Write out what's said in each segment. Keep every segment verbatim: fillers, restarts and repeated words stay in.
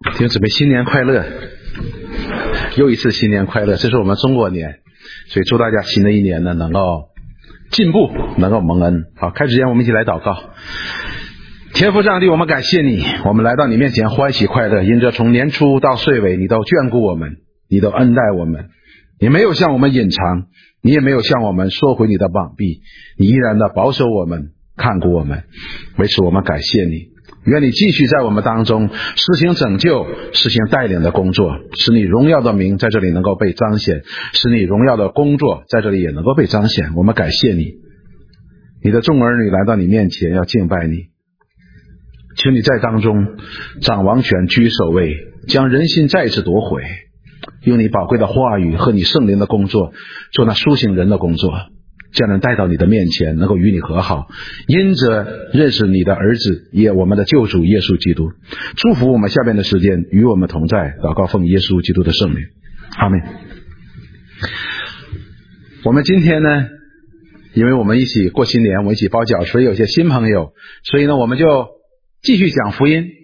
弟兄姊妹，新年快乐！又一次新年快乐，这是我们中国年，所以祝大家新的一年呢能够进步，能够蒙恩。好，开始之前我们一起来祷告。天父上帝，我们感谢你，我们来到你面前欢喜快乐，因着从年初到岁尾你都眷顾我们，你都恩待我们，你没有向我们隐藏，你也没有向我们缩回你的膀臂，你依然的保守我们，看顾我们。为此我们感谢你，愿你继续在我们当中实行拯救，实行带领的工作，使你荣耀的名在这里能够被彰显，使你荣耀的工作在这里也能够被彰显。我们感谢你，你的众儿女来到你面前要敬拜你，请你在当中掌王权，居首位，将人心再次夺回，用你宝贵的话语和你圣灵的工作做那苏醒人的工作，将人带到你的面前，能够与你和好，因着认识你的儿子，也我们的救主耶稣基督。祝福我们下边的时间与我们同在，祷告奉耶稣基督的圣名，阿们。我们今天呢，因为我们一起过新年，我们一起包饺，所以有些新朋友，所以呢我们就继续讲福音，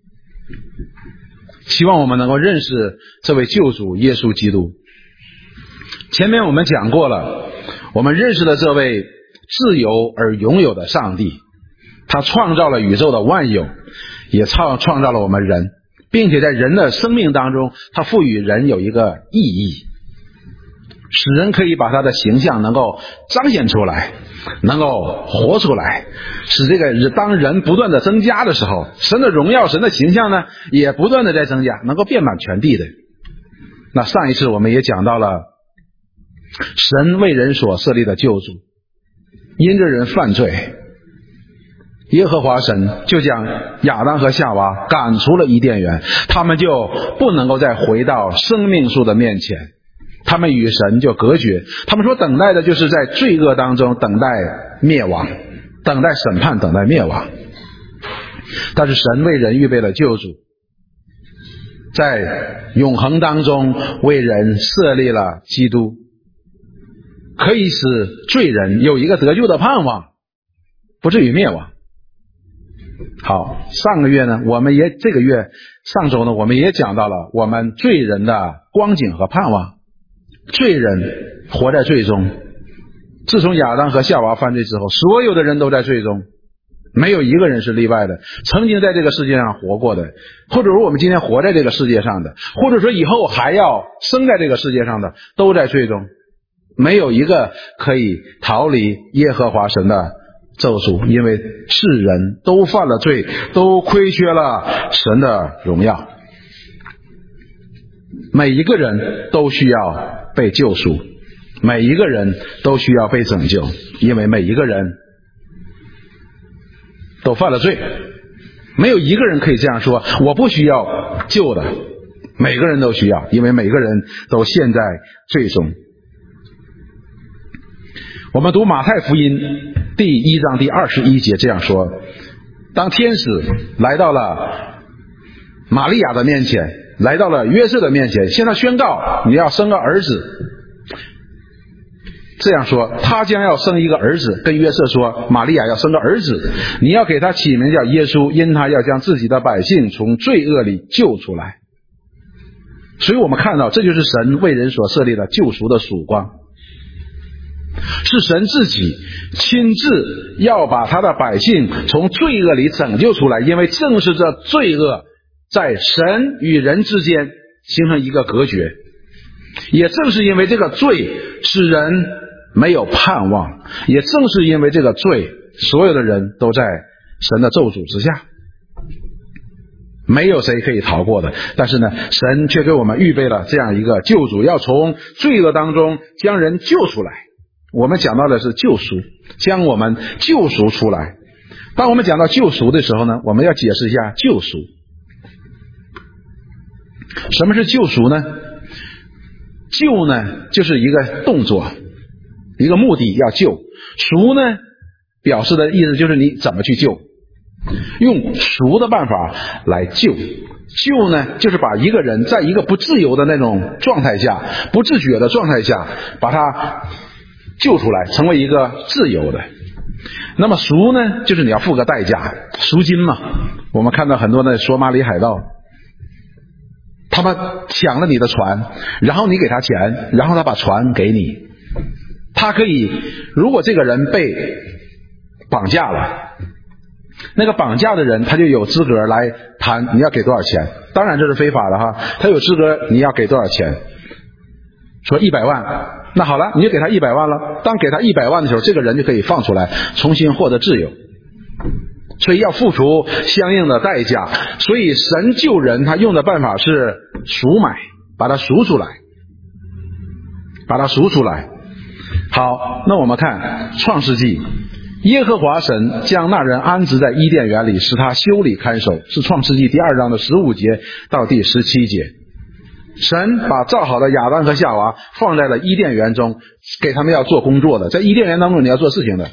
希望我们能够认识这位救主耶稣基督。前面我们讲过了，我们认识了这位自由而拥有的上帝，他创造了宇宙的万有，也创创造了我们人，并且在人的生命当中，他赋予人有一个意义，使人可以把他的形象能够彰显出来，能够活出来，使这个当人不断的增加的时候，神的荣耀，神的形象呢也不断的在增加，能够遍满全地的。那上一次我们也讲到了神为人所设立的救主，因着人犯罪，耶和华神就将亚当和夏娃赶出了伊甸园，他们就不能够再回到生命树的面前，他们与神就隔绝，他们所等待的就是在罪恶当中等待灭亡，等待审判，等待灭亡。但是神为人预备了救主，在永恒当中为人设立了基督，可以使罪人有一个得救的盼望，不至于灭亡。好，上个月呢，我们也这个月上周呢，我们也讲到了我们罪人的光景和盼望。罪人活在罪中，自从亚当和夏娃犯罪之后，所有的人都在罪中，没有一个人是例外的。曾经在这个世界上活过的，或者说我们今天活在这个世界上的，或者说以后还要生在这个世界上的，都在罪中，没有一个可以逃离耶和华神的咒诅，因为世人都犯了罪，都亏缺了神的荣耀。每一个人都需要被救赎，每一个人都需要被拯救，因为每一个人都犯了罪，没有一个人可以这样说我不需要救的，每个人都需要，因为每个人都陷在罪中。我们读马太福音第一章第二十一节这样说，当天使来到了玛利亚的面前，来到了约瑟的面前，向他宣告你要生个儿子，这样说他将要生一个儿子，跟约瑟说玛利亚要生个儿子，你要给他起名叫耶稣，因他要将自己的百姓从罪恶里救出来。所以我们看到这就是神为人所设立的救赎的曙光，是神自己亲自要把他的百姓从罪恶里拯救出来，因为正是这罪恶在神与人之间形成一个隔绝，也正是因为这个罪使人没有盼望，也正是因为这个罪所有的人都在神的咒诅之下，没有谁可以逃过的。但是呢，神却给我们预备了这样一个救主，要从罪恶当中将人救出来。我们讲到的是救赎，将我们救赎出来。当我们讲到救赎的时候呢，我们要解释一下救赎。什么是救赎呢？救呢就是一个动作，一个目的要救，赎呢表示的意思就是你怎么去救，用赎的办法来救。救呢就是把一个人在一个不自由的那种状态下，不自觉的状态下，把他救出来，成为一个自由的。那么赎呢就是你要付个代价，赎金嘛。我们看到很多的索马里海盗么抢了你的船，然后你给他钱，然后他把船给你。他可以，如果这个人被绑架了，那个绑架的人他就有资格来谈你要给多少钱，当然这是非法的哈，他有资格你要给多少钱，说一百万，那好了，你就给他一百万了。当给他一百万的时候，这个人就可以放出来，重新获得自由。所以要付出相应的代价。所以神救人他用的办法是赎买，把它赎出来，把它赎出来。好，那我们看创世纪，耶和华神将那人安置在伊甸园里，使他修理看守，是创世纪第二章的十五节到第十七节。神把造好的亚当和夏娃放在了伊甸园中，给他们要做工作的，在伊甸园当中你要做事情的。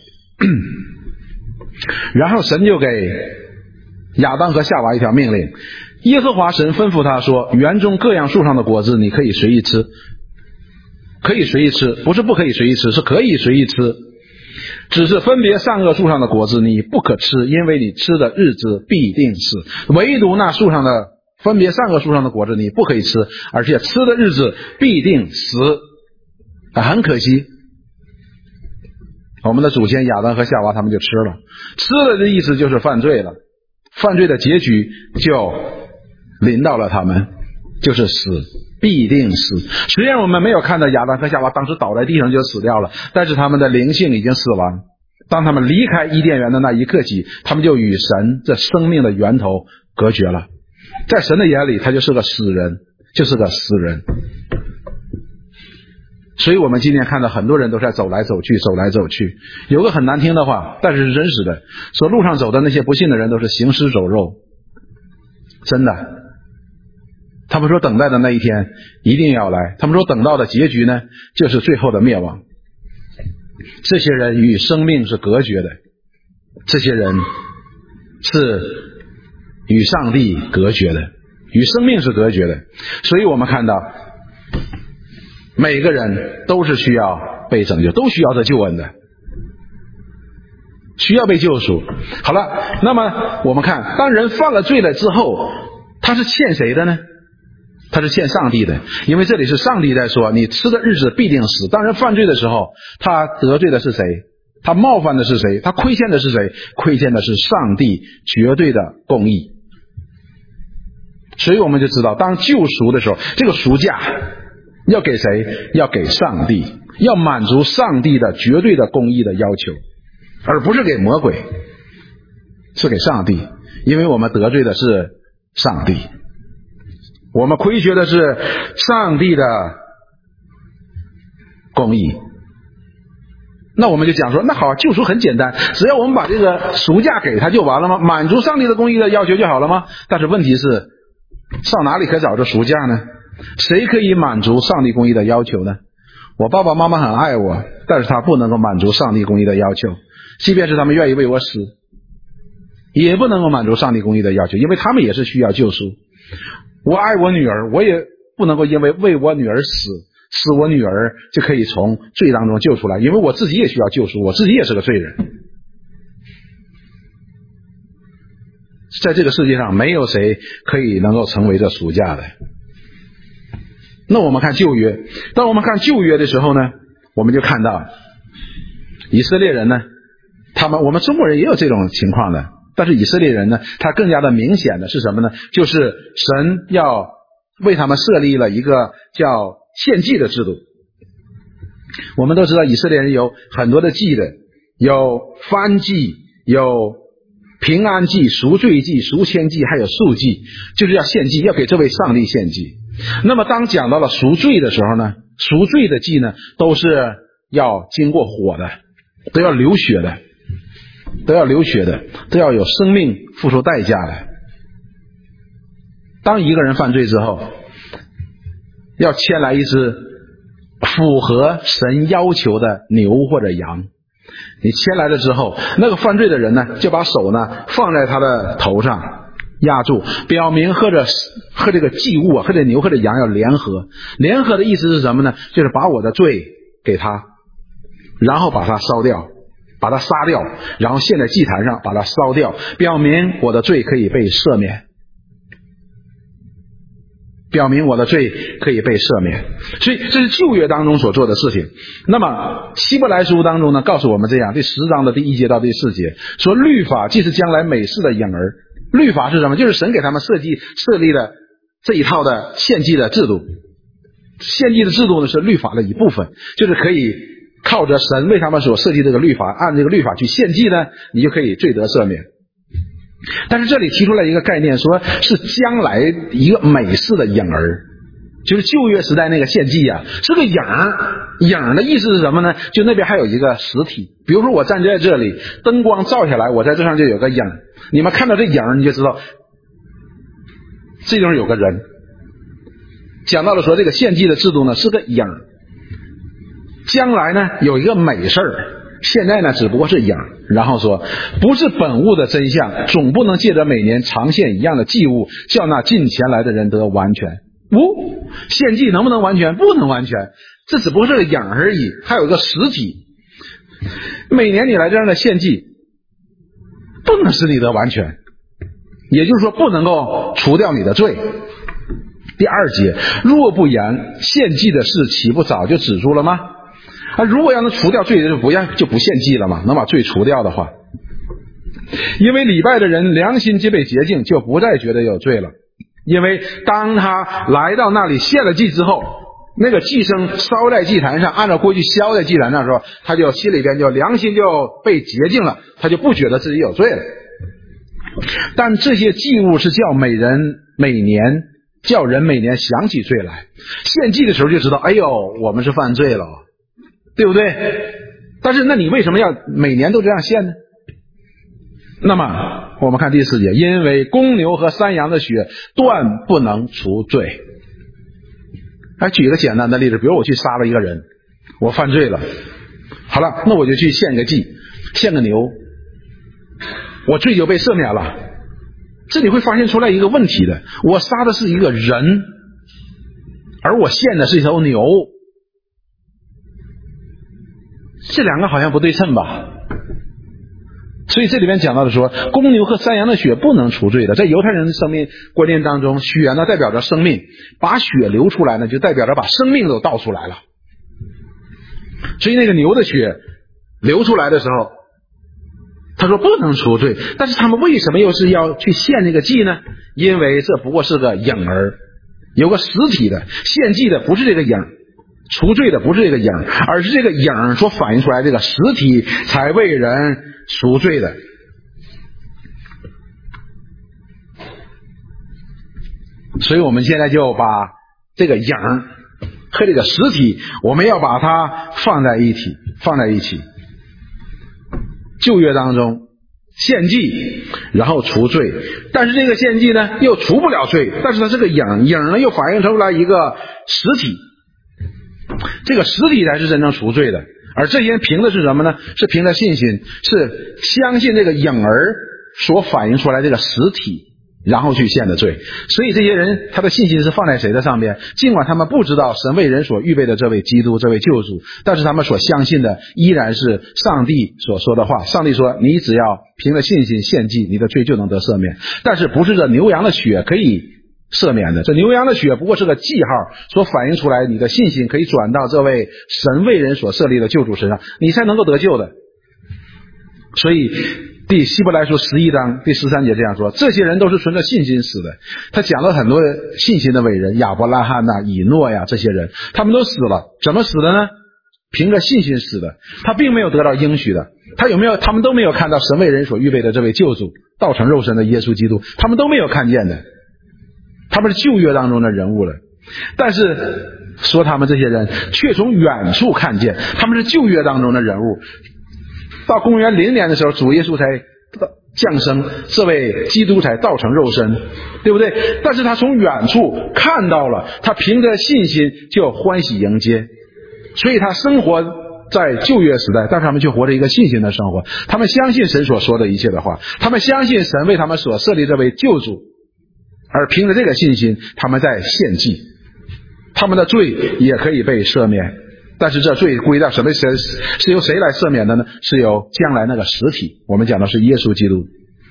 然后神就给亚当和夏娃一条命令，耶和华神吩咐他说，园中各样树上的果子你可以随意吃，可以随意吃，不是不可以随意吃，是可以随意吃，只是分别善恶树上的果子你不可吃，因为你吃的日子必定死，唯独那树上的分别善恶树上的果子你不可以吃，而且吃的日子必定死。啊，很可惜我们的祖先亚当和夏娃他们就吃了，吃了的意思就是犯罪了，犯罪的结局就临到了他们，就是死，必定死。虽然我们没有看到亚当和夏娃当时倒在地上就死掉了，但是他们的灵性已经死亡。当他们离开伊甸园的那一刻起，他们就与神这生命的源头隔绝了。在神的眼里他就是个死人，就是个死人。所以我们今天看到很多人都在走来走去，走来走去。有个很难听的话，但是是真实的，说路上走的那些不信的人都是行尸走肉。真的，他们说等待的那一天一定要来，他们说等到的结局呢，就是最后的灭亡。这些人与生命是隔绝的，这些人是与上帝隔绝的，与生命是隔绝的。所以我们看到每个人都是需要被拯救，都需要这救恩的，需要被救赎。好了，那么我们看，当人犯了罪了之后，他是欠谁的呢？他是欠上帝的，因为这里是上帝在说，你吃的日子必定死。当人犯罪的时候，他得罪的是谁？他冒犯的是谁？他亏欠的是谁？亏欠的是上帝绝对的公义。所以我们就知道，当救赎的时候，这个赎价要给谁？要给上帝，要满足上帝的绝对的公义的要求，而不是给魔鬼，是给上帝。因为我们得罪的是上帝，我们亏缺的是上帝的公义。那我们就讲说，那好，救赎很简单，只要我们把这个赎价给他就完了吗？满足上帝的公义的要求就好了吗？但是问题是，上哪里可找这赎价呢？谁可以满足上帝公义的要求呢？我爸爸妈妈很爱我，但是他不能够满足上帝公义的要求，即便是他们愿意为我死，也不能够满足上帝公义的要求，因为他们也是需要救赎。我爱我女儿，我也不能够因为为我女儿死，使我女儿就可以从罪当中救出来，因为我自己也需要救赎，我自己也是个罪人。在这个世界上没有谁可以能够成为这赎价的。那我们看旧约，当我们看旧约的时候呢，我们就看到以色列人呢，他们我们中国人也有这种情况的，但是以色列人呢，他更加的明显的是什么呢？就是神要为他们设立了一个叫献祭的制度。我们都知道以色列人有很多的祭的，有燔祭，有平安祭、赎罪祭、赎愆祭，还有赎祭，就是要献祭，要给这位上帝献祭。那么当讲到了赎罪的时候呢，赎罪的祭呢，都是要经过火的，都要流血的，都要流血的，都要有生命付出代价的。当一个人犯罪之后，要牵来一只符合神要求的牛或者羊，你牵来了之后，那个犯罪的人呢，就把手呢放在他的头上压住，表明和着和这个祭物啊，和这牛和这羊要联合。联合的意思是什么呢？就是把我的罪给他，然后把它烧掉，把它杀掉，然后献在祭坛上把它烧掉，表明我的罪可以被赦免。 表明我的罪可以被赦免。所以这是旧约当中所做的事情。那么希伯来书当中呢，告诉我们这样，第十章的第一节到第四节说，律法既是将来美事的影儿。律法是什么？就是神给他们设计设立了这一套的献祭的制度。献祭的制度呢，是律法的一部分，就是可以靠着神为他们所设计这个律法，按这个律法去献祭呢，你就可以罪得赦免。但是这里提出来一个概念，说是将来一个美事的影儿，就是旧约时代那个献祭啊，是个影儿。影儿的意思是什么呢？就那边还有一个实体，比如说我站在这里，灯光照下来，我在这上就有个影儿，你们看到这影儿，你就知道这地方有个人。讲到了说这个献祭的制度呢是个影儿，将来呢有一个美事儿，现在呢只不过是影儿。然后说不是本物的真相，总不能借着每年常献一样的祭物，叫那近前来的人得完全。不，献祭能不能完全？不能完全，这只不过是个影儿而已，还有一个实体。每年你来这样的献祭不能使你得完全，也就是说不能够除掉你的罪。第二节，若不然，献祭的事岂不早就止住了吗？啊，如果要能除掉罪，就不要就不献祭了嘛，能把罪除掉的话。因为礼拜的人良心皆被洁净，就不再觉得有罪了。因为当他来到那里献了祭之后，那个祭牲烧在祭坛上，按照规矩烧在祭坛上的时候，他就心里边就良心就被洁净了，他就不觉得自己有罪了。但这些祭物是叫每人每年叫人每年想起罪来，献祭的时候就知道，哎呦，我们是犯罪了，对不对？但是那你为什么要每年都这样献呢？那么我们看第四节，因为公牛和山羊的血断不能除罪。来举一个简单的例子，比如我去杀了一个人，我犯罪了，好了，那我就去献个祭，献个牛，我罪就被赦免了。这里会发现出来一个问题的，我杀的是一个人，而我献的是一头牛，这两个好像不对称吧？所以这里面讲到的说，公牛和山羊的血不能除罪的。在犹太人的生命观念当中，血呢代表着生命，把血流出来呢就代表着把生命都倒出来了。所以那个牛的血流出来的时候，他说不能除罪，但是他们为什么又是要去献这个祭呢？因为这不过是个影儿，有个实体的，献祭的不是这个影儿，除罪的不是这个影儿，而是这个影儿所反映出来这个实体才为人赎罪的。所以我们现在就把这个影儿和这个实体，我们要把它放在一起，放在一起。旧约当中献祭然后除罪，但是这个献祭呢又除不了罪，但是它是个影，影呢又反映出来一个实体，这个实体才是真正除罪的。而这些人凭的是什么呢？是凭着信心，是相信这个影儿所反映出来这个实体，然后去献的罪。所以这些人他的信心是放在谁的上面？尽管他们不知道神为人所预备的这位基督，这位救主，但是他们所相信的依然是上帝所说的话。上帝说，你只要凭着信心献祭，你的罪就能得赦免。但是不是这牛羊的血可以赦免的，这牛羊的血不过是个记号，所反映出来你的信心可以转到这位神为人所设立的救主身上，你才能够得救的。所以第希伯来书十一章第十三节这样说，这些人都是存着信心死的。他讲了很多信心的伟人，亚伯拉罕呐、以诺呀，这些人他们都死了，怎么死的呢？凭着信心死的，他并没有得到应许的，他有没有？他们都没有看到神为人所预备的这位救主，道成肉身的耶稣基督，他们都没有看见的，他们是旧约当中的人物了。但是说他们这些人却从远处看见，他们是旧约当中的人物。到公元零年的时候，主耶稣才降生，这位基督才道成肉身，对不对？但是他从远处看到了，他凭着信心就欢喜迎接。所以他生活在旧约时代，但是他们却活着一个信心的生活。他们相信神所说的一切的话，他们相信神为他们所设立这位救主，而凭着这个信心，他们在献祭，他们的罪也可以被赦免。但是这罪归到什么神？是由谁来赦免的呢？是由将来那个实体，我们讲的是耶稣基督。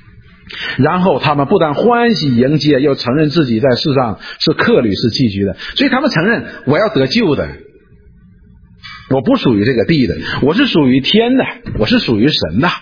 然后他们不但欢喜迎接，又承认自己在世上是客旅，是寄居的。所以他们承认，我要得救的，我不属于这个地的，我是属于天的，我是属于神的。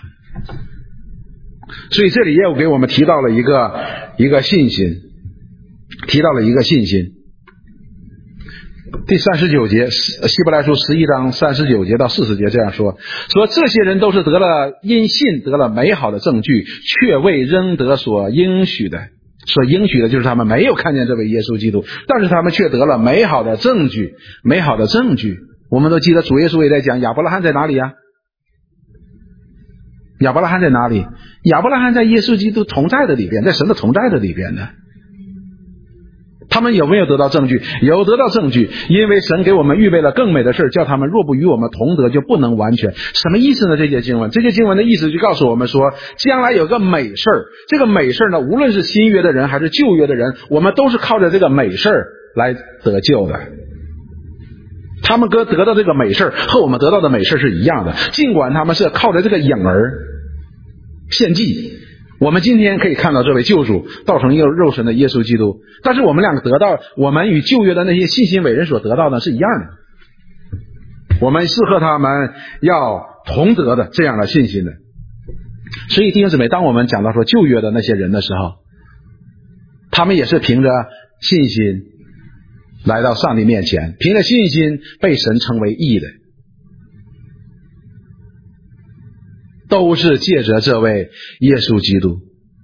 所以这里也有给我们提到了一个一个信心，提到了一个信心。第三十九节，希伯来书十一章三十九节到四十节这样说，说这些人都是得了因信得了美好的证据，却未仍得所应许的。所应许的就是他们没有看见这位耶稣基督，但是他们却得了美好的证据，美好的证据。我们都记得主耶稣也在讲，亚伯拉罕在哪里啊？亚伯拉罕在哪里？亚伯拉罕在耶稣基督同在的里边，在神的同在的里边的。他们有没有得到证据？有得到证据，因为神给我们预备了更美的事，叫他们若不与我们同得，就不能完全。什么意思呢？这些经文，这些经文的意思就告诉我们说，将来有个美事，这个美事呢，无论是新约的人还是旧约的人，我们都是靠着这个美事来得救的。他们哥得到这个美事和我们得到的美事是一样的，尽管他们是靠着这个影儿献祭。我们今天可以看到这位救主道成肉身的耶稣基督，但是我们两个得到，我们与旧约的那些信心伟人所得到的是一样的，我们是和他们要同得的这样的信心的。所以弟兄姊妹，当我们讲到说旧约的那些人的时候，他们也是凭着信心来到上帝面前，凭着信心被神称为义的，都是借着这位耶稣基督。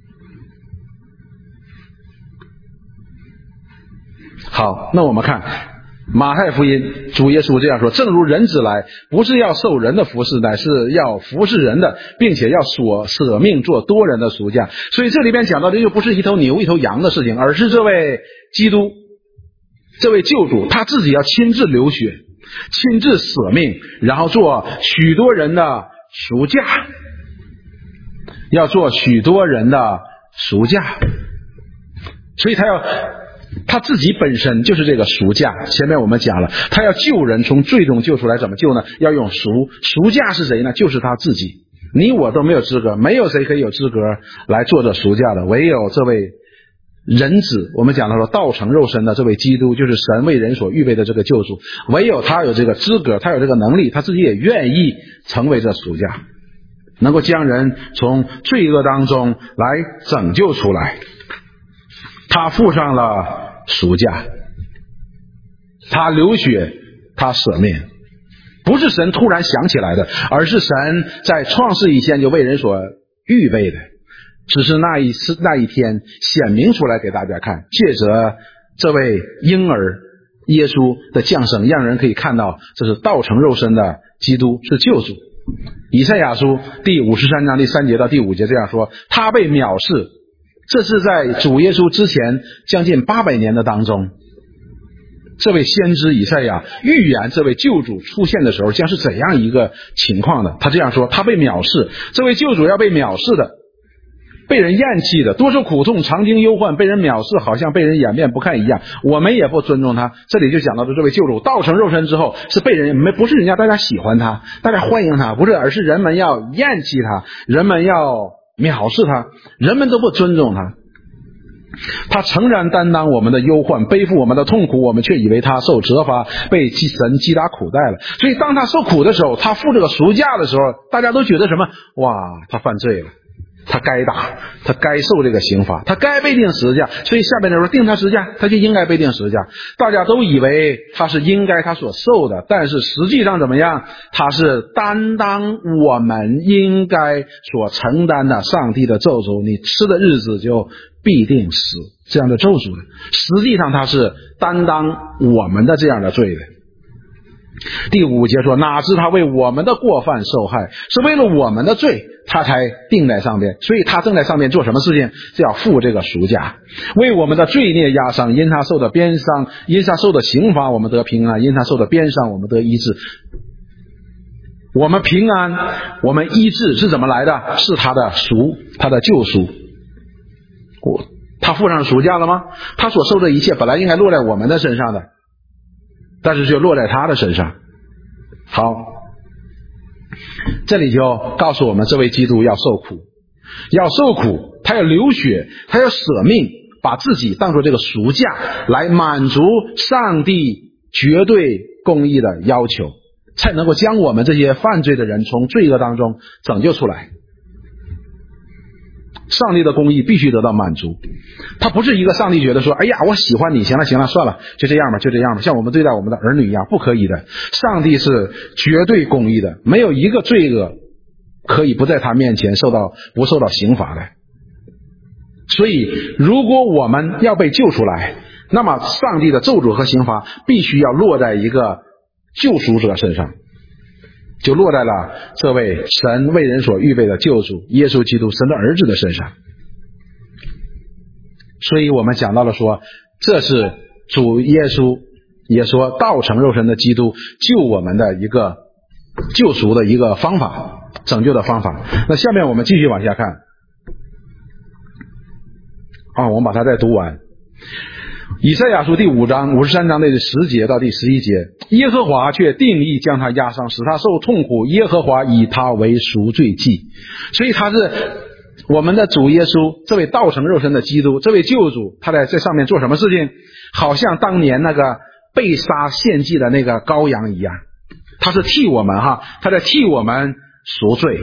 好，那我们看马太福音，主耶稣这样说，正如人子来，不是要受人的服侍，乃是要服侍人的，并且要所舍命做多人的赎价。所以这里边讲到的又不是一头牛一头羊的事情，而是这位基督，这位救主，他自己要亲自流血，亲自舍命，然后做许多人的赎价，要做许多人的赎价。所以他要他自己本身就是这个赎价。前面我们讲了，他要救人从罪中救出来，怎么救呢？要用赎。赎价是谁呢？就是他自己。你我都没有资格，没有谁可以有资格来做这赎价的，唯有这位人子，我们讲到说道成肉身的这位基督，就是神为人所预备的这个救主，唯有他有这个资格，他有这个能力，他自己也愿意成为这赎价，能够将人从罪恶当中来拯救出来。他付上了赎价，他流血，他舍命，不是神突然想起来的，而是神在创世以前就为人所预备的，只是那一次那一天显明出来给大家看，借着这位婴儿耶稣的降生，让人可以看到这是道成肉身的基督，是救主。以赛亚书第五十三章第三节到第五节这样说，他被藐视，这是在主耶稣之前将近八百年的当中，这位先知以赛亚预言这位救主出现的时候将是怎样一个情况的。他这样说，他被藐视，这位救主要被藐视的，被人厌弃的，多受苦痛，常经忧患，被人藐视，好像被人掩面不看一样，我们也不尊重他。这里就讲到的这位救主道成肉身之后，是被人没不是人家大家喜欢他，大家欢迎他，不是，而是人们要厌弃他，人们要藐视他，人们都不尊重他。他诚然担当我们的忧患，背负我们的痛苦，我们却以为他受责罚，被神击打苦待了。所以当他受苦的时候，他付这个赎价的时候，大家都觉得什么？哇，他犯罪了，他该打，他该受这个刑罚，他该被钉十字架。所以下面的说定他十字架，他就应该被钉十字架。大家都以为他是应该他所受的，但是实际上怎么样？他是担当我们应该所承担的上帝的咒诅，你吃的日子就必定死，这样的咒诅的。实际上他是担当我们的这样的罪的。第五节说，哪知他为我们的过犯受害，是为了我们的罪他才定在上边，所以他正在上面做什么事情？是要付这个赎价，为我们的罪孽压伤，因他受的鞭伤，因他受的刑罚我们得平安，因他受的鞭伤我们得医治。我们平安，我们医治是怎么来的？是他的赎，他的救赎。他付上赎价了吗？他所受的一切本来应该落在我们的身上的，但是就落在他的身上。好，这里就告诉我们这位基督要受苦， 要受苦，他要流血，他要舍命，把自己当作这个赎价来满足上帝绝对公义的要求，才能够将我们这些犯罪的人从罪恶当中拯救出来。上帝的公义必须得到满足，他不是一个上帝觉得说，哎呀，我喜欢你，行了行了，算了，就这样吧，就这样吧，像我们对待我们的儿女一样，不可以的。上帝是绝对公义的，没有一个罪恶可以不在他面前受到不受到刑罚的。所以如果我们要被救出来，那么上帝的咒诅和刑罚必须要落在一个救赎者身上，就落在了这位神为人所预备的救主耶稣基督神的儿子的身上。所以我们讲到了说，这是主耶稣也说道成肉身的基督救我们的一个救赎的一个方法，拯救的方法。那下面我们继续往下看啊，我们把它再读完。以赛亚书第五章五十三章的十节到第十一节，耶和华却定义将他压伤，使他受痛苦，耶和华以他为赎罪祭。所以他是我们的主耶稣，这位道成肉身的基督，这位救主，他在这上面做什么事情？好像当年那个被杀献祭的那个羔羊一样，他是替我们哈，他在替我们赎罪。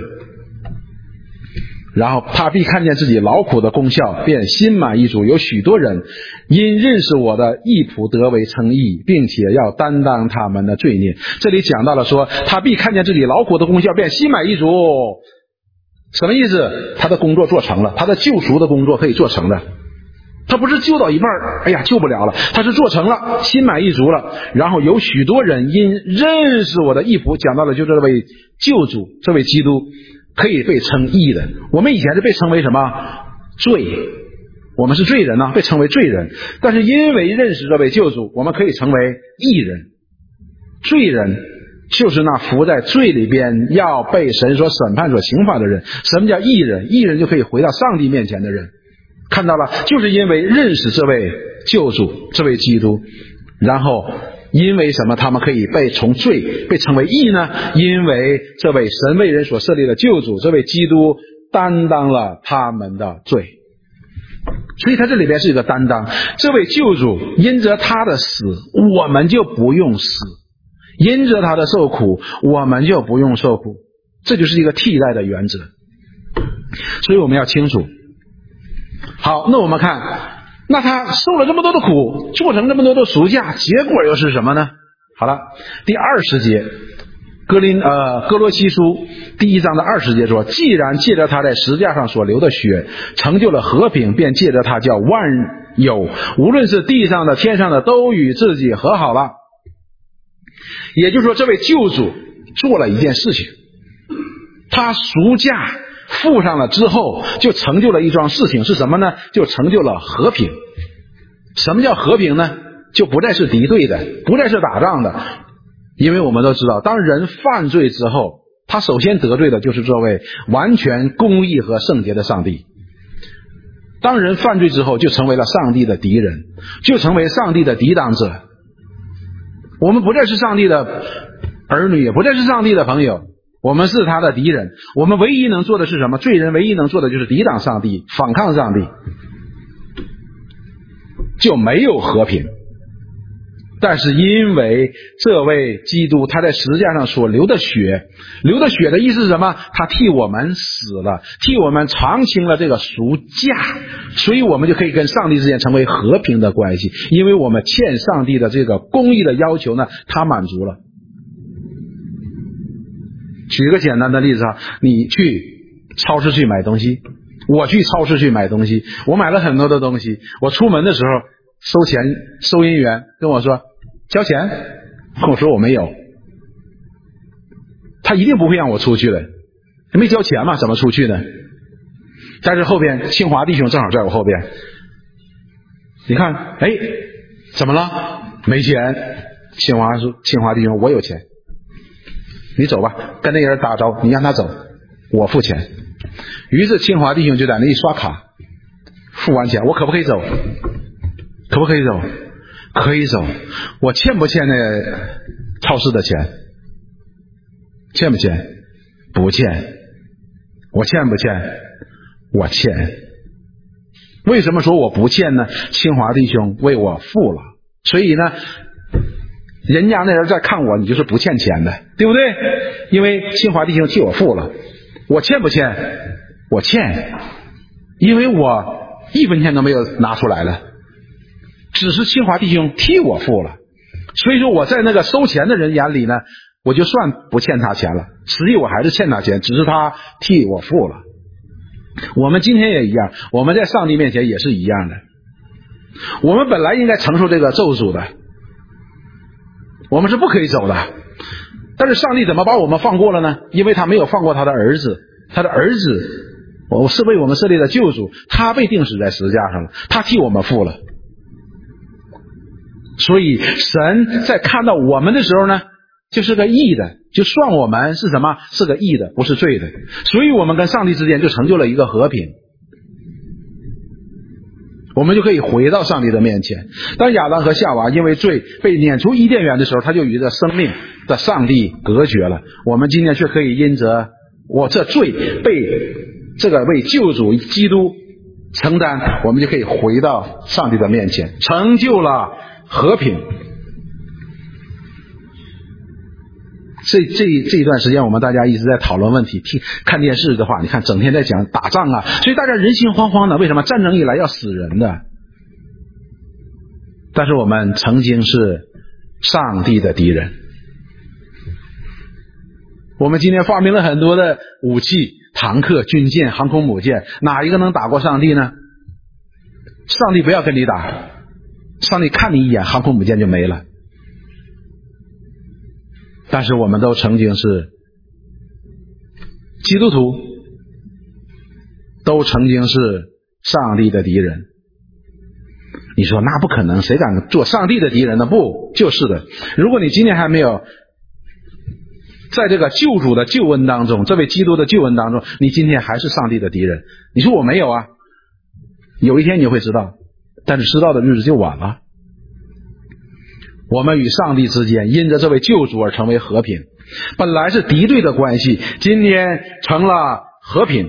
然后他必看见自己劳苦的功效，便心满意足。有许多人因认识我的义仆得为称义，并且要担当他们的罪孽。这里讲到了说，他必看见自己劳苦的功效，便心满意足。什么意思？他的工作做成了，他的救赎的工作可以做成了。他不是救到一半，哎呀救不了了，他是做成了，心满意足了。然后有许多人因认识我的义仆，讲到了就这位救主，这位基督可以被称义的。我们以前是被称为什么？罪，我们是罪人啊，被称为罪人。但是因为认识这位救主，我们可以成为义人。罪人就是那伏在罪里边要被神所审判所刑罚的人。什么叫义人？义人就可以回到上帝面前的人。看到了，就是因为认识这位救主，这位基督，然后因为什么他们可以被从罪被称为义呢？因为这位神为人所设立的救主，这位基督担当了他们的罪。所以他这里边是一个担当，这位救主因着他的死，我们就不用死；因着他的受苦，我们就不用受苦。这就是一个替代的原则。所以我们要清楚。好，那我们看，那他受了这么多的苦，做成这么多的赎价，结果又是什么呢？好了，第二十节，哥林呃哥罗西书第一章的二十节说，既然借着他在十字架上所流的血成就了和平，便借着他叫万有，无论是地上的天上的，都与自己和好了。也就是说，这位救主做了一件事情，他赎价付上了之后，就成就了一桩事情，是什么呢？就成就了和平。什么叫和平呢？就不再是敌对的，不再是打仗的。因为我们都知道，当人犯罪之后，他首先得罪的就是这位完全公义和圣洁的上帝。当人犯罪之后，就成为了上帝的敌人，就成为上帝的抵挡者。我们不再是上帝的儿女，也不再是上帝的朋友，我们是他的敌人。我们唯一能做的是什么？罪人唯一能做的就是抵挡上帝，反抗上帝，就没有和平。但是因为这位基督他在十字架上所流的血，流的血的意思是什么？他替我们死了，替我们偿清了这个赎价，所以我们就可以跟上帝之间成为和平的关系。因为我们欠上帝的这个公义的要求呢，他满足了。举一个简单的例子啊，你去超市去买东西，我去超市去买东西，我买了很多的东西，我出门的时候，收钱收银员跟我说交钱，我说我没有，他一定不会让我出去的，没交钱嘛，怎么出去呢？但是后边清华弟兄正好在我后边，你看，哎，怎么了？没钱。清华说，清华弟兄，我有钱，你走吧，跟那个人打招呼，你让他走，我付钱。于是清华弟兄就在那一刷卡，付完钱，我可不可以走？可不可以走？可以走。我欠不欠那个超市的钱？欠不欠？不欠。我欠不欠？ 我欠。为什么说我不欠呢？清华弟兄为我付了，所以呢人家那人在看我，你就是不欠钱的，对不对？因为清华弟兄替我付了。我欠不欠？我欠，因为我一分钱都没有拿出来了，只是清华弟兄替我付了。所以说我在那个收钱的人眼里呢，我就算不欠他钱了，实际我还是欠他钱，只是他替我付了。我们今天也一样，我们在上帝面前也是一样的。我们本来应该承受这个咒诅的，我们是不可以走的，但是上帝怎么把我们放过了呢？因为他没有放过他的儿子，他的儿子我是为我们设立的救主，他被钉死在十字架上了，他替我们付了。所以神在看到我们的时候呢，就是个义的，就算我们是什么？是个义的，不是罪的。所以我们跟上帝之间就成就了一个和平，我们就可以回到上帝的面前。当亚当和夏娃因为罪被撵出伊甸园的时候，他就与这生命的上帝隔绝了。我们今天却可以因着我这罪被这个为救主基督承担，我们就可以回到上帝的面前，成就了和平。这这这一段时间我们大家一直在讨论问题，听看电视的话，你看整天在讲打仗啊，所以大家人心惶惶的。为什么？战争一来要死人的。但是我们曾经是上帝的敌人。我们今天发明了很多的武器，坦克、军舰、航空母舰，哪一个能打过上帝呢？上帝不要跟你打，上帝看你一眼，航空母舰就没了。但是我们都曾经是基督徒，都曾经是上帝的敌人。你说那不可能，谁敢做上帝的敌人呢？不，就是的。如果你今天还没有在这个救主的救恩当中，这位基督的救恩当中，你今天还是上帝的敌人。你说我没有啊，有一天你会知道，但是知道的日子就晚了。我们与上帝之间因着这位救主而成为和平，本来是敌对的关系，今天成了和平。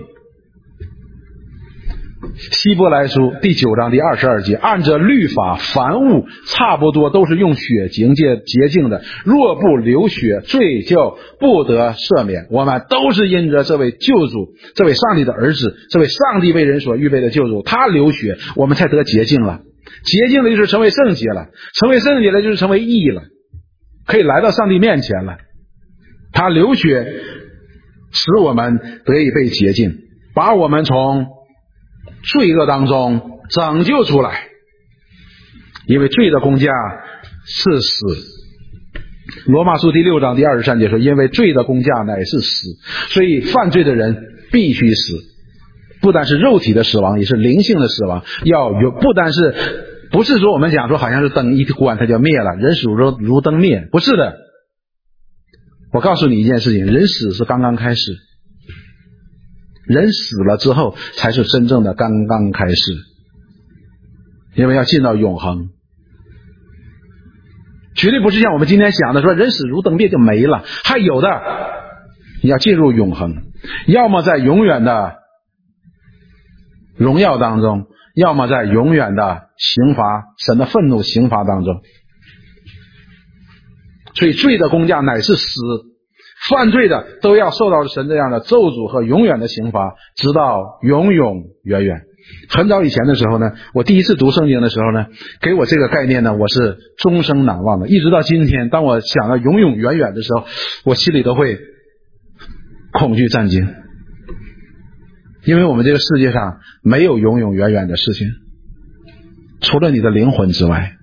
希伯来书第九章第二十二节，按着律法，凡物差不多都是用血洁洁净的，若不流血，罪就不得赦免。我们都是因着这位救主，这位上帝的儿子，这位上帝为人所预备的救主，他流血，我们才得洁净了。洁净的就是成为圣洁了，成为圣洁了就是成为义了，可以来到上帝面前了。他流血使我们得以被洁净，把我们从罪恶当中拯救出来。因为罪的工价是死。罗马书第六章第二十三节说，因为罪的工价乃是死，所以犯罪的人必须死，不单是肉体的死亡，也是灵性的死亡。要有，不单是不是说我们讲说好像是灯一关它就灭了，人死如如灯灭，不是的。我告诉你一件事情，人死是刚刚开始，人死了之后才是真正的刚刚开始，因为要进到永恒，绝对不是像我们今天想的说人死如灯灭就没了，还有的你要进入永恒，要么在永远的荣耀当中，要么在永远的刑罚，神的愤怒刑罚当中。所以罪的工价乃是死，犯罪的都要受到神这样的咒诅和永远的刑罚，直到永永远远。很早以前的时候呢，我第一次读圣经的时候呢，给我这个概念呢，我是终生难忘的。一直到今天，当我想到永永远远的时候，我心里都会恐惧战惊。因为我们这个世界上没有永永远远的事情，除了你的灵魂之外。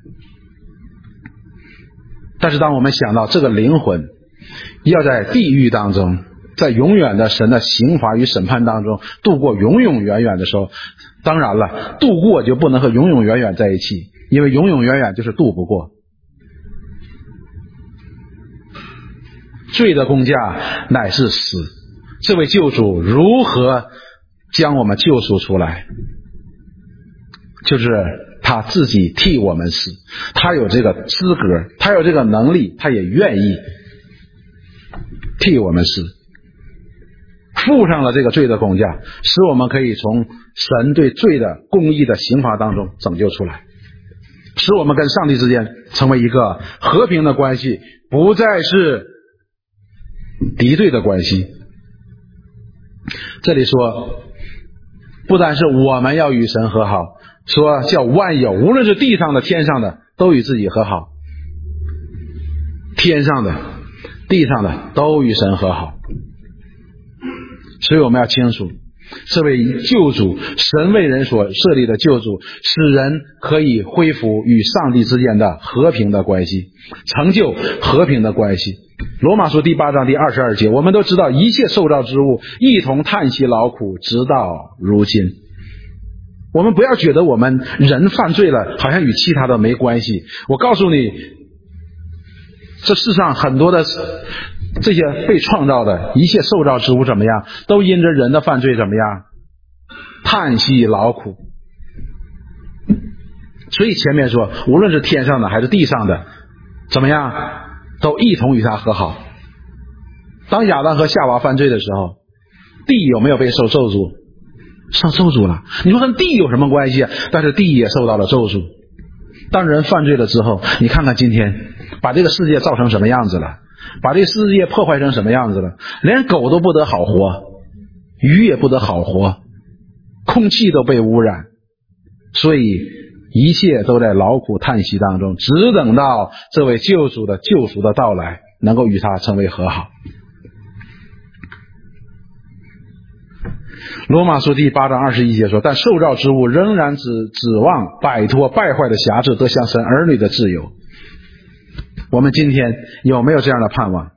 但是当我们想到这个灵魂要在地狱当中，在永远的神的刑罚与审判当中度过永永远远的时候，当然了，度过就不能和永永远远在一起，因为永永远远就是度不过。罪的工价乃是死，这位救主如何将我们救赎出来？就是他自己替我们死，他有这个资格，他有这个能力，他也愿意替我们死。 付上了这个罪的工价，使我们可以从神对罪的公义的刑罚当中拯救出来，使我们跟上帝之间成为一个和平的关系，不再是敌对的关系。这里说不单是我们要与神和好，说叫万有，无论是地上的天上的都与自己和好，天上的地上的都与神和好。所以我们要清楚，这位救主，神为人所设立的救主，使人可以恢复与上帝之间的和平的关系，成就和平的关系。罗马书第八章第二十二节，我们都知道一切受造之物一同叹息劳苦，直到如今。我们不要觉得我们人犯罪了好像与其他的没关系，我告诉你，这世上很多的这些被创造的一切受造之物怎么样，都因着人的犯罪怎么样，叹息劳苦。所以前面说无论是天上的还是地上的怎么样，都一同与他和好。当亚当和夏娃犯罪的时候，地有没有被受咒诅？受咒诅了。你说跟地有什么关系啊？但是地也受到了咒诅。当人犯罪了之后，你看看今天把这个世界造成什么样子了，把这个世界破坏成什么样子了，连狗都不得好活，鱼也不得好活，空气都被污染。所以一切都在劳苦叹息当中，只等到这位救主的救赎的到来，能够与他成为和好。罗马书第八章二十一节说，但受造之物仍然只指望摆脱败坏的辖制，得向神儿女的自由。我们今天有没有这样的盼望？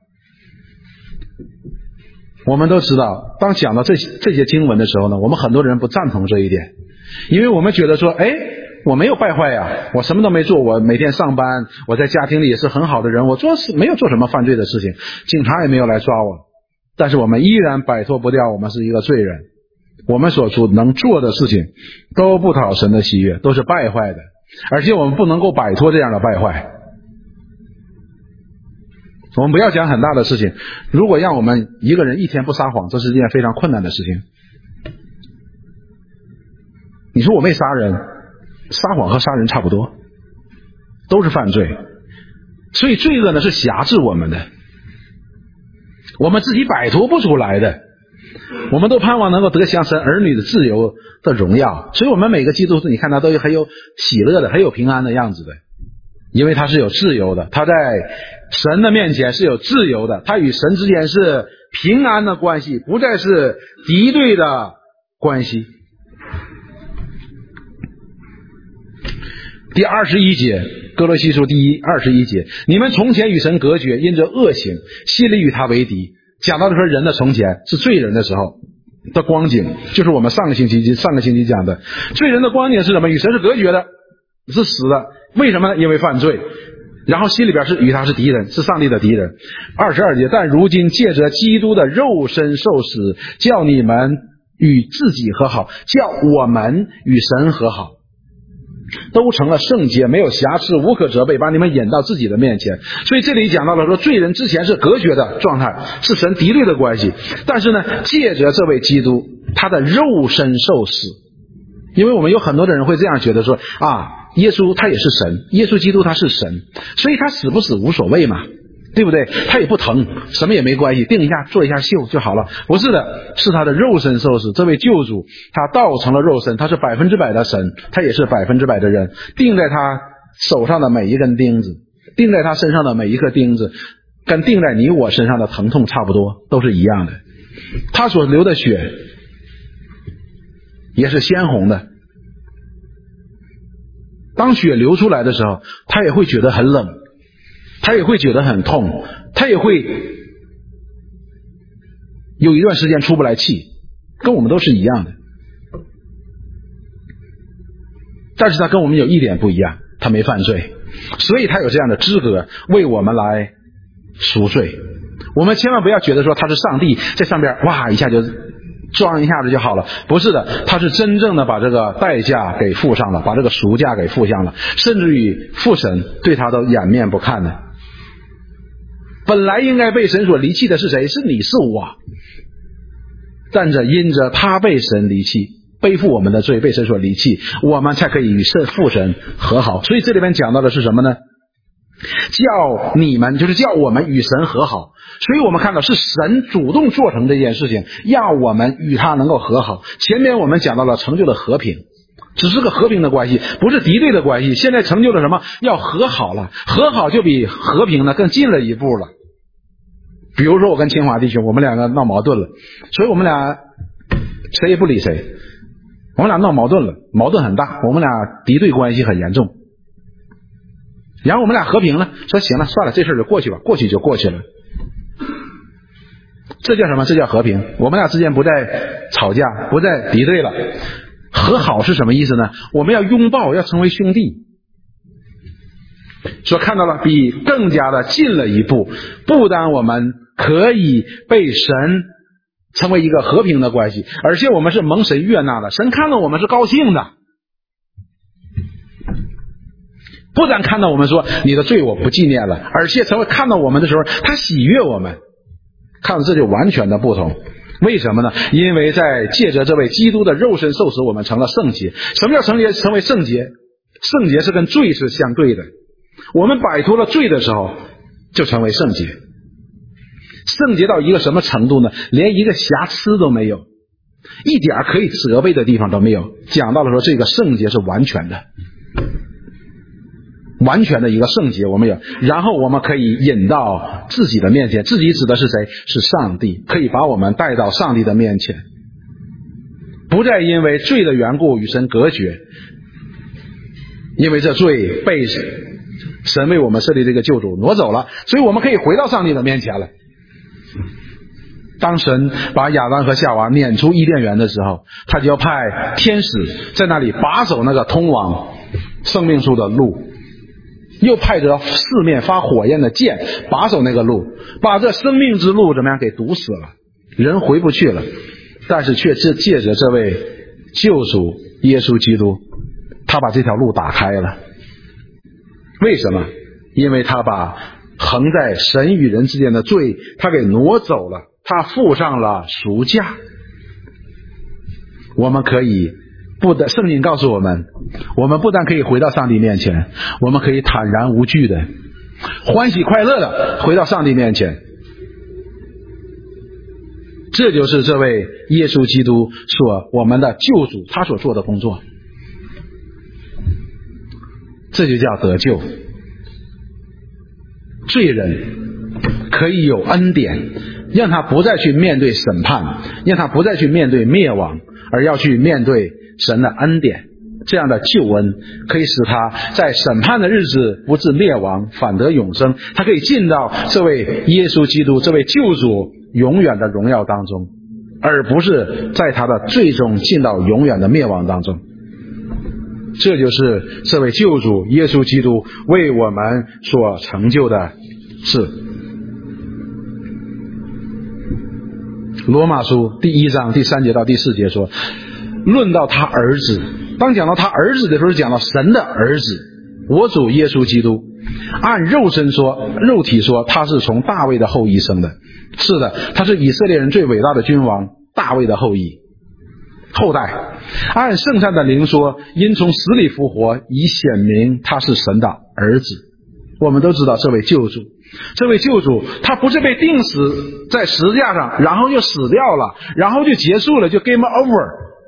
我们都知道，当讲到这这些经文的时候呢，我们很多人不赞同这一点，因为我们觉得说，哎，我没有败坏呀，我什么都没做，我每天上班，我在家庭里也是很好的人，我做没有做什么犯罪的事情，警察也没有来抓我。但是我们依然摆脱不掉，我们是一个罪人，我们所做能做的事情都不讨神的喜悦，都是败坏的，而且我们不能够摆脱这样的败坏。我们不要讲很大的事情，如果让我们一个人一天不撒谎，这是一件非常困难的事情。你说我没杀人，撒谎和杀人差不多，都是犯罪。所以罪恶呢是辖制我们的，我们自己摆脱不出来的，我们都盼望能够得享神儿女的自由的荣耀。所以我们每个基督徒你看他都很有喜乐的，很有平安的样子的，因为他是有自由的，他在神的面前是有自由的，他与神之间是平安的关系，不再是敌对的关系。第二十一节，哥罗西书第一二十一节，你们从前与神隔绝，因着恶行，心里与他为敌。讲到的说人的从前是罪人的时候的光景，就是我们上个星期上个星期讲的，罪人的光景是什么？与神是隔绝的，是死的。为什么呢？因为犯罪，然后心里边是与他是敌人，是上帝的敌人。二十二节，但如今借着基督的肉身受死，叫你们与自己和好，叫我们与神和好，都成了圣洁，没有瑕疵，无可责备，把你们引到自己的面前。所以这里讲到了说，罪人之前是隔绝的状态，是神敌对的关系，但是呢，借着这位基督他的肉身受死。因为我们有很多的人会这样觉得说啊，耶稣他也是神，耶稣基督他是神，所以他死不死无所谓嘛，对不对？他也不疼，什么也没关系，定一下做一下秀就好了。不是的，是他的肉身受死。这位救主他道成了肉身，他是百分之百的神，他也是百分之百的人。钉在他手上的每一根钉子，钉在他身上的每一颗钉子，跟钉在你我身上的疼痛差不多，都是一样的。他所流的血也是鲜红的，当血流出来的时候，他也会觉得很冷，他也会觉得很痛，他也会有一段时间出不来气，跟我们都是一样的。但是他跟我们有一点不一样，他没犯罪，所以他有这样的资格为我们来赎罪。我们千万不要觉得说他是上帝在上边哇一下就装一下子就好了，不是的，他是真正的把这个代价给付上了，把这个赎价给付上了，甚至于父神对他都掩面不看的。本来应该被神所离弃的是谁？是你是我， 但着因着他被神离弃，背负我们的罪，被神所离弃，我们才可以与神父神和好。所以这里面讲到的是什么呢？叫你们，就是叫我们与神和好。所以我们看到是神主动做成这件事情，要我们与他能够和好。前面我们讲到了成就的和平，只是个和平的关系，不是敌对的关系。现在成就了什么？要和好了，和好就比和平呢更近了一步了。比如说我跟清华弟兄，我们两个闹矛盾了，所以我们俩谁也不理谁，我们俩闹矛盾了，矛盾很大，我们俩敌对关系很严重。然后我们俩和平了，说行了，算了，这事就过去吧，过去就过去了。这叫什么？这叫和平。我们俩之间不再吵架，不再敌对了。和好是什么意思呢？我们要拥抱，要成为兄弟。说看到了，比更加的近了一步，不但我们可以被神成为一个和平的关系，而且我们是蒙神悦纳的，神看到我们是高兴的。不但看到我们说你的罪我不纪念了，而且才会看到我们的时候他喜悦我们。看到这就完全的不同。为什么呢？因为在借着这位基督的肉身受死，我们成了圣洁。什么叫成洁？成为圣洁？圣洁是跟罪是相对的。我们摆脱了罪的时候就成为圣洁。圣洁到一个什么程度呢？连一个瑕疵都没有，一点可以责备的地方都没有。讲到了说这个圣洁是完全的，完全的一个圣洁我们有，然后我们可以引到自己的面前。自己指的是谁？是上帝，可以把我们带到上帝的面前，不再因为罪的缘故与神隔绝，因为这罪被神为我们设立这个救主挪走了，所以我们可以回到上帝的面前了。当神把亚当和夏娃撵出伊甸园的时候，他就要派天使在那里把守那个通往生命树的路，又派着四面发火焰的剑把守那个路，把这生命之路怎么样给堵死了，人回不去了。但是却借着这位救主耶稣基督，他把这条路打开了。为什么？因为他把横在神与人之间的罪他给挪走了，他付上了赎价。我们可以不得，圣经告诉我们，我们不但可以回到上帝面前，我们可以坦然无惧的欢喜快乐的回到上帝面前。这就是这位耶稣基督所我们的救主他所做的工作，这就叫得救。罪人可以有恩典，让他不再去面对审判，让他不再去面对灭亡，而要去面对神的恩典。这样的救恩可以使他在审判的日子不致灭亡，反得永生。他可以进到这位耶稣基督这位救主永远的荣耀当中，而不是在他的最终进到永远的灭亡当中。这就是这位救主耶稣基督为我们所成就的事。罗马书第一章第三节到第四节说，论到他儿子，当讲到他儿子的时候，讲到神的儿子，我主耶稣基督。按肉身说，肉体说，他是从大卫的后裔生的。是的，他是以色列人最伟大的君王大卫的后裔后代。按圣善的灵说，因从死里复活，以显明他是神的儿子。我们都知道这位救主，这位救主他不是被钉死在十字架上，然后就死掉了，然后就结束了，就 game over，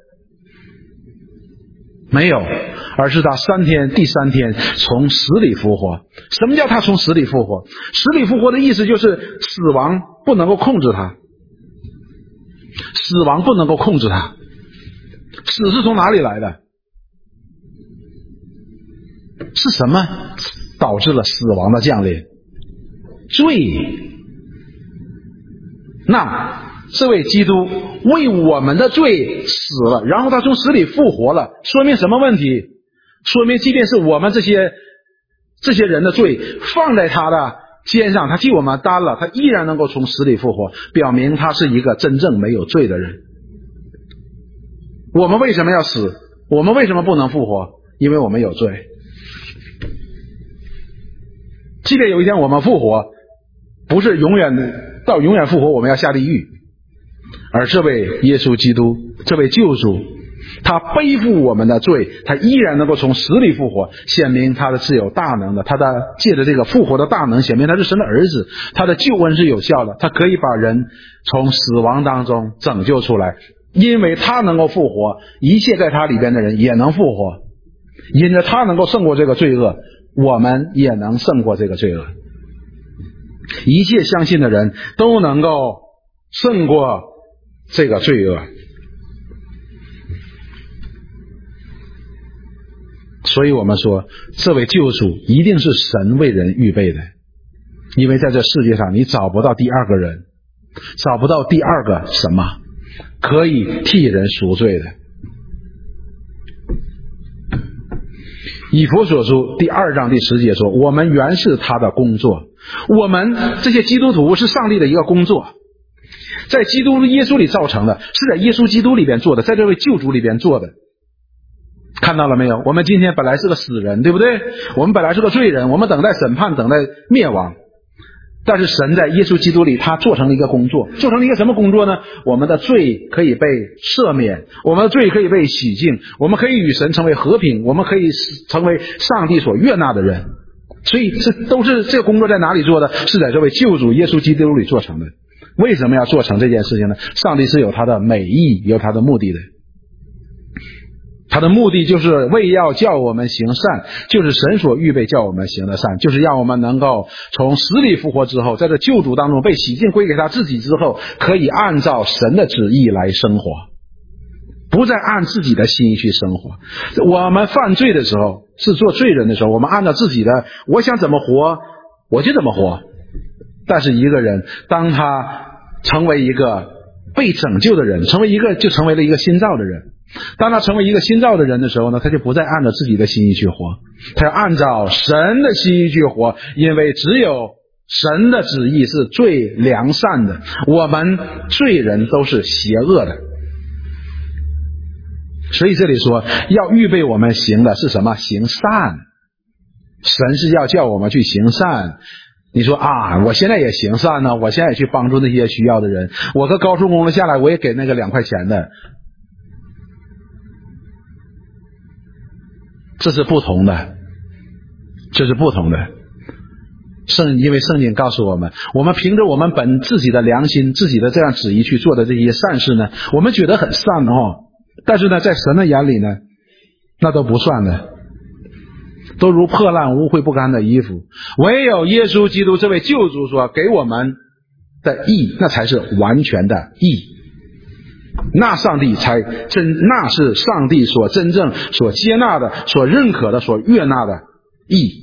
没有，而是他三天第三天从死里复活。什么叫他从死里复活？死里复活的意思就是死亡不能够控制他，死亡不能够控制他。死是从哪里来的？是什么导致了死亡的降临？罪。那这位基督为我们的罪死了，然后他从死里复活了，说明什么问题？说明即便是我们这些这些人的罪放在他的肩上，他替我们担了，他依然能够从死里复活，表明他是一个真正没有罪的人。我们为什么要死？我们为什么不能复活？因为我们有罪。即便有一天我们复活，不是永远到永远复活，我们要下地狱， 而这位耶稣基督，这位救主，他背负我们的罪，他依然能够从死里复活，显明他的是有大能的，他的借着这个复活的大能，显明他是神的儿子，他的救恩是有效的，他可以把人从死亡当中拯救出来，因为他能够复活，一切在他里边的人也能复活，因着他能够胜过这个罪恶，我们也能胜过这个罪恶，一切相信的人都能够胜过这个罪恶。所以我们说，这位救主一定是神为人预备的，因为在这世界上你找不到第二个人，找不到第二个什么可以替人赎罪的。以弗所书第二章第十节说，我们原是他的工作，我们这些基督徒是上帝的一个工作，在基督耶稣里造成的，是在耶稣基督里边做的，在这位救主里边做的。看到了没有？我们今天本来是个死人，对不对？我们本来是个罪人，我们等待审判，等待灭亡。但是神在耶稣基督里，他做成了一个工作，做成了一个什么工作呢？我们的罪可以被赦免，我们的罪可以被洗净，我们可以与神成为和平，我们可以成为上帝所悦纳的人。所以这都是这个工作在哪里做的？是在这位救主耶稣基督里做成的。为什么要做成这件事情呢？上帝是有他的美意，有他的目的的。他的目的就是为要叫我们行善，就是神所预备叫我们行的善，就是让我们能够从死里复活之后，在这救主当中被洗净归给他自己之后，可以按照神的旨意来生活，不再按自己的心意去生活。我们犯罪的时候，是做罪人的时候，我们按照自己的我想怎么活我就怎么活。但是一个人当他成为一个被拯救的人，成为一个就成为了一个新造的人，当他成为一个新造的人的时候呢，他就不再按照自己的心意去活，他要按照神的心意去活，因为只有神的旨意是最良善的，我们罪人都是邪恶的。所以这里说要预备我们行的是什么？行善。神是要叫我们去行善。你说啊，我现在也行善呢，我现在也去帮助那些需要的人，我搁高速公路下来我也给那个两块钱的，这是不同的，这是不同的。圣因为圣经告诉我们，我们凭着我们本自己的良心，自己的这样旨意去做的这些善事呢，我们觉得很善哦，但是呢，在神的眼里呢，那都不算的，都如破烂污秽不干的衣服。唯有耶稣基督这位救主所给我们的义，那才是完全的义。那上帝才真，那是上帝所真正所接纳的、所认可的、所悦纳的义。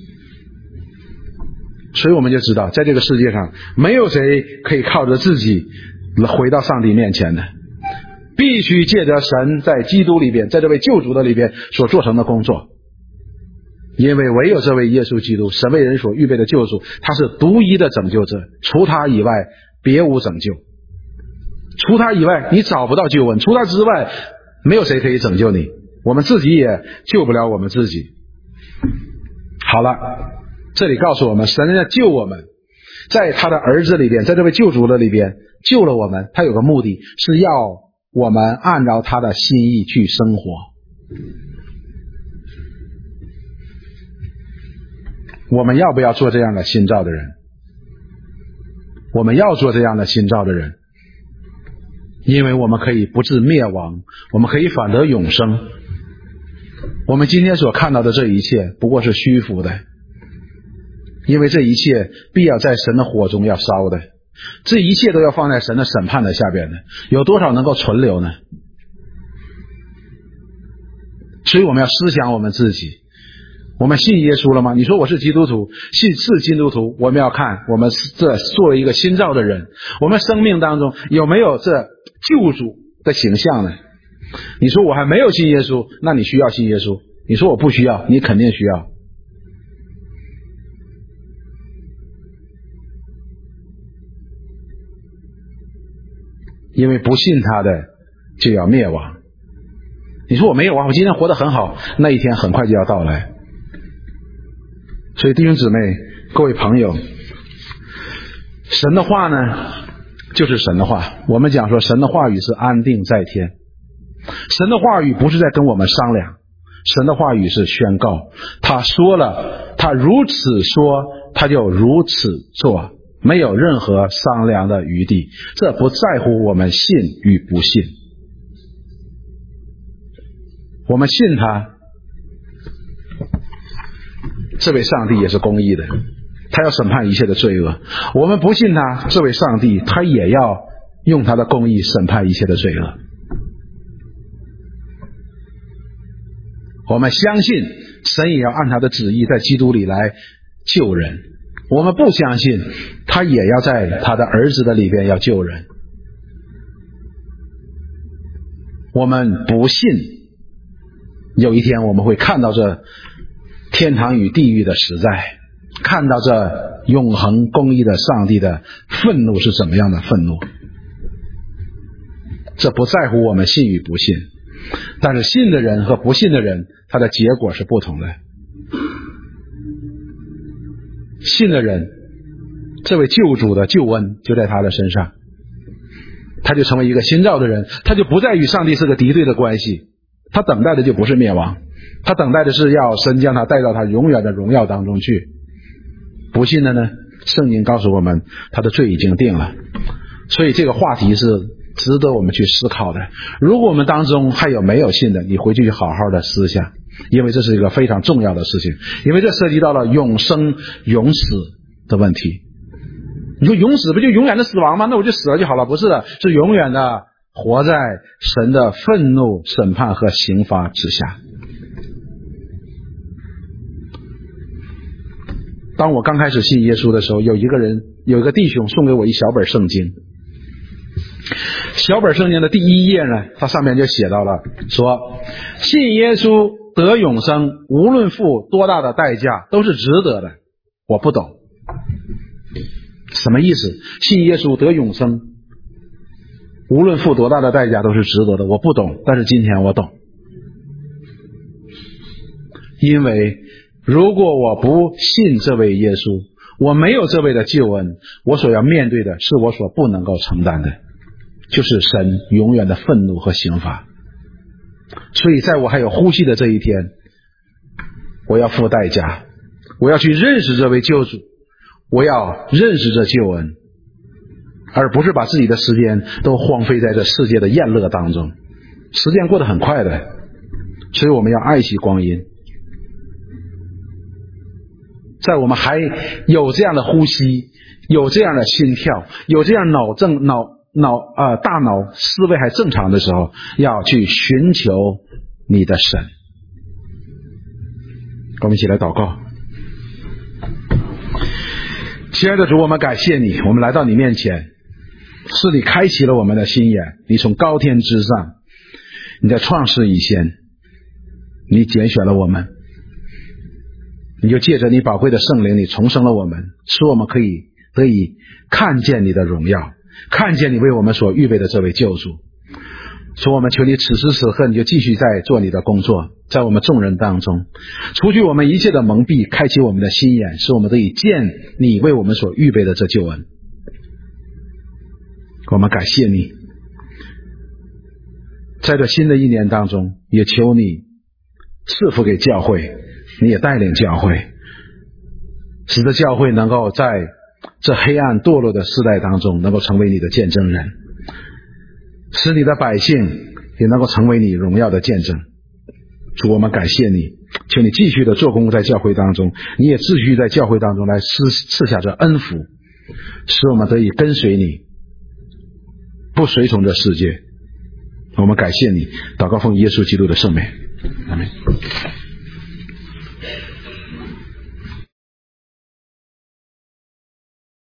所以我们就知道，在这个世界上没有谁可以靠着自己回到上帝面前的，必须借着神在基督里边，在这位救主的里边所做成的工作。因为唯有这位耶稣基督，神为人所预备的救主，他是独一的拯救者，除他以外别无拯救。除他以外你找不到救恩，除他之外没有谁可以拯救你，我们自己也救不了我们自己。好了，这里告诉我们，神要救我们，在他的儿子里边，在这位救主的里边救了我们，他有个目的，是要我们按照他的心意去生活。我们要不要做这样的新造的人？我们要做这样的新造的人，因为我们可以不致灭亡，我们可以反得永生。我们今天所看到的这一切不过是虚浮的，因为这一切必要在神的火中要烧的，这一切都要放在神的审判的下边的，有多少能够存留呢？所以我们要思想我们自己，我们信耶稣了吗？你说我是基督徒，信是基督徒，我们要看我们这作为一个新造的人，我们生命当中有没有这救主的形象呢？你说我还没有信耶稣，那你需要信耶稣。你说我不需要，你肯定需要。因为不信他的就要灭亡。你说我没有啊，我今天活得很好，那一天很快就要到来。所以弟兄姊妹，各位朋友，神的话呢就是神的话。我们讲说神的话语是安定在天，神的话语不是在跟我们商量，神的话语是宣告，他说了，他如此说，他就如此做，没有任何商量的余地。这不在乎我们信与不信，我们信他，这位上帝也是公义的，他要审判一切的罪恶。我们不信他，这位上帝他也要用他的公义审判一切的罪恶。我们相信神也要按他的旨意在基督里来救人，我们不相信他也要在他的儿子的里边要救人。我们不信有一天我们会看到这天堂与地狱的实在，看到这永恒公义的上帝的愤怒是怎么样的愤怒。这不在乎我们信与不信，但是信的人和不信的人他的结果是不同的。信的人，这位救主的救恩就在他的身上，他就成为一个新造的人，他就不再与上帝是个敌对的关系，他等待的就不是灭亡，他等待的是要神将他带到他永远的荣耀当中去。不信的呢，圣经告诉我们他的罪已经定了。所以这个话题是值得我们去思考的。如果我们当中还有没有信的，你回去好好的思想，因为这是一个非常重要的事情，因为这涉及到了永生永死的问题。你说永死不就永远的死亡吗？那我就死了就好了？不是的，是永远的活在神的愤怒、审判和刑罚之下。当我刚开始信耶稣的时候，有一个人有一个弟兄送给我一小本圣经。小本圣经的第一页呢，它上面就写到了说，信耶稣得永生，无论付多大的代价都是值得的。我不懂什么意思，信耶稣得永生无论付多大的代价都是值得的，我不懂。但是今天我懂，因为如果我不信这位耶稣，我没有这位的救恩，我所要面对的是我所不能够承担的，就是神永远的愤怒和刑罚。所以在我还有呼吸的这一天，我要付代价，我要去认识这位救主，我要认识这救恩，而不是把自己的时间都荒废在这世界的宴乐当中。时间过得很快的，所以我们要爱惜光阴。在我们还有这样的呼吸，有这样的心跳，有这样脑正脑脑呃大脑思维还正常的时候，要去寻求你的神。我们一起来祷告。亲爱的主，我们感谢你，我们来到你面前，是你开启了我们的心眼，你从高天之上，你在创世以前，你拣选了我们，你就借着你宝贵的圣灵，你重生了我们，使我们可以得以看见你的荣耀，看见你为我们所预备的这位救主。主，我们求你此时此刻你就继续在做你的工作，在我们众人当中，除去我们一切的蒙蔽，开启我们的心眼，使我们得以见你为我们所预备的这救恩。我们感谢你，在这新的一年当中，也求你赐福给教会，你也带领教会，使得教会能够在这黑暗堕落的世代当中能够成为你的见证人，使你的百姓也能够成为你荣耀的见证。主，我们感谢你，求你继续的做工在教会当中，你也继续在教会当中来赐赐下这恩福，使我们得以跟随你，不随从这世界。我们感谢你，祷告奉耶稣基督的圣名，阿们。